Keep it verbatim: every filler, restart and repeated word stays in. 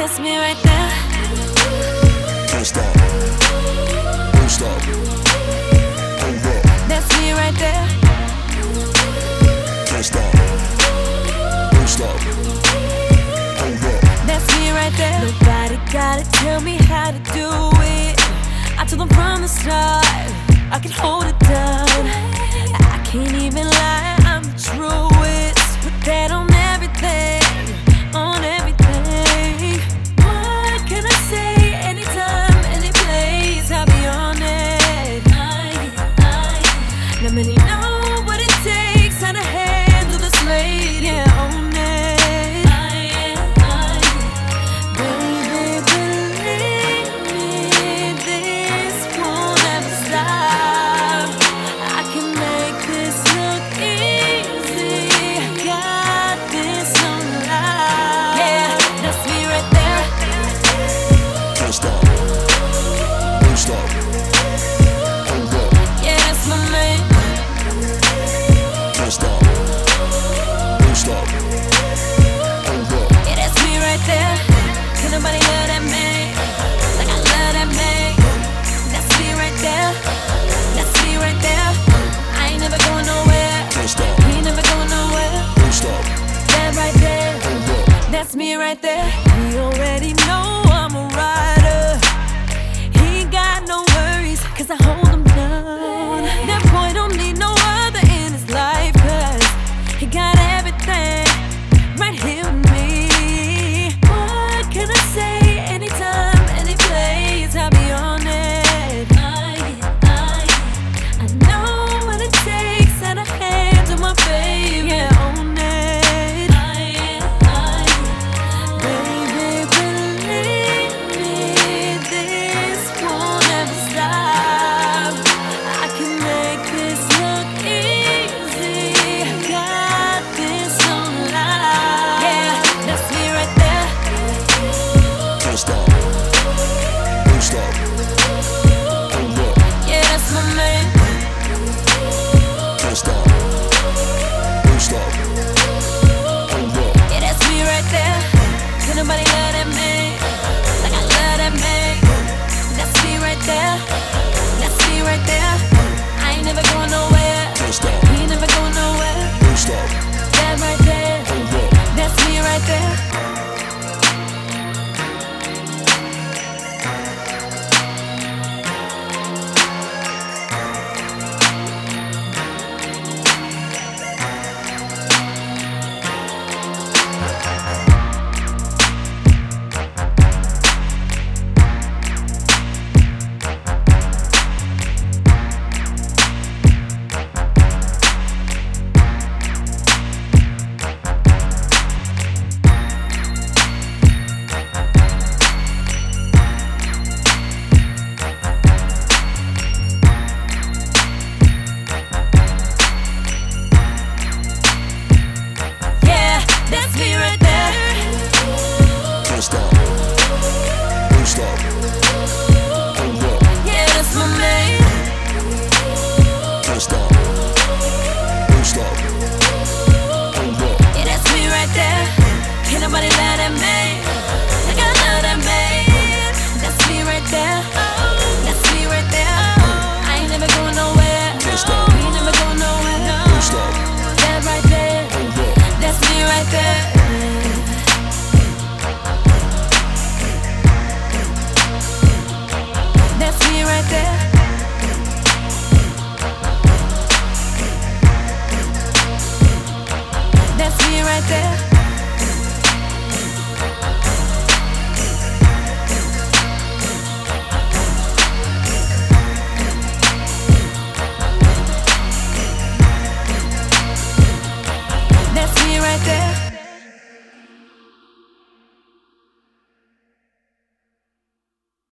That's me right there. Can't stop. Don't stop. Hold up. That's me right there. Can't stop. Don't stop. Hold up. That's me right there. Nobody gotta tell me how to do it. I told them from the start I can hold it down. I can't even lie, I'm the truest. Put that on everything, on everything. What can I say? Anytime, any place, I'll be on it. I, I, not many know what it takes, how to handle this lady. Yeah, own it. I, I, baby, believe me, this won't ever stop. I can make this look easy. Got this on lock. Yeah, that's me right there. Can't stop. Don't stop. Hold up. Yeah, that's my man. Can't stop. Don't stop. Hold up. Yeah, that's me right there. Can nobody love that man like I love that man? That's me right there. That's me right there. I ain't never going nowhere. Can't stop. He ain't never going nowhere. Don't stop. That right there. Hold up. That's me right there. He already know I'm a rider. He ain't got no worries, cause I hold him down. That boy don't need no other in his life, cause he got everything right here with me. What can I say? Anytime, any place, I'll be on it. I, I, I know what it takes, and I handle my baby. Yeah, own it. I, I, baby, believe me, this won't ever stop. I can make this look easy. Got this on lock. Yeah, that's me right there. Can't stop. Don't stop. Hold up. Yeah, that's my man. Can't stop. Don't stop. Hold up. Yeah, that's me right there. Can nobody love that man like I love that man? That's me right there. That's me right there. I ain't never going nowhere. Can't stop. He ain't never going nowhere. Don't stop. That right there. Hold up. That's me right there. Yeah, that's me right there. Can't stop. Don't stop. Hold up. Yeah, that's my man. Can't stop. Don't stop. Hold up. Yeah, that's me right there. Can't nobody love that man like I love that man. That's me right there. That's me right there. I ain't never going nowhere. Can't stop. He ain't never going nowhere. Don't stop. That right there. Hold up. That's me right there. That's me right there.